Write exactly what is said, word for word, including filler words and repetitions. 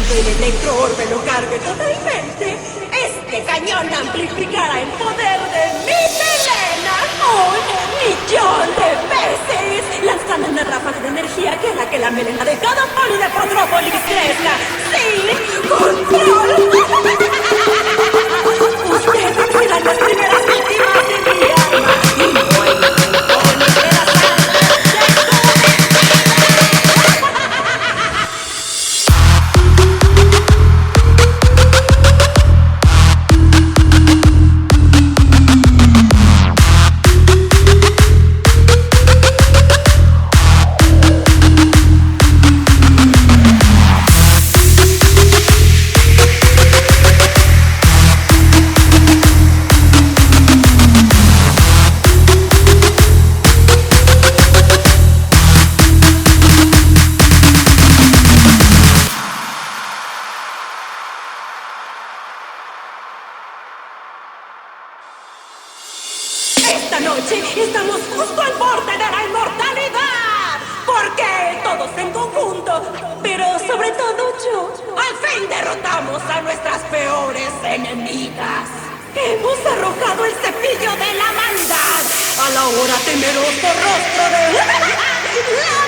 cuando el electroorbe lo cargue totalmente, este cañón amplificará el poder de mi melena un millón de veces, lanzando una ráfaga de energía que hará que la melena de cada poli de Potrópolis crezca sin control. Ustedes serán las primeras víctimas de mi arma y no hay ningún poli que las Esta noche estamos justo al borde de la inmortalidad, porque todos en conjunto, pero sobre todo yo, al fin derrotamos a nuestras peores enemigas. Hemos arrojado el cepillo de la maldad al ahora temeroso rostro de la